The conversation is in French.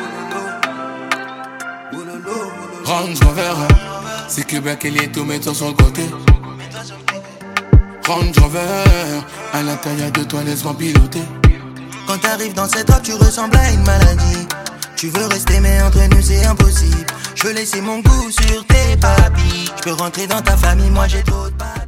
Range Rover, c'est Québec et les tout mettons sur le côté. Range Rover, à l'intérieur de toi laisse-moi piloter. Quand t'arrives dans cette drogue tu ressembles à une maladie. Tu veux rester mais entre nous c'est impossible. Je veux laisser mon goût sur tes papilles. Je peux rentrer dans ta famille, moi j'ai trop de papilles.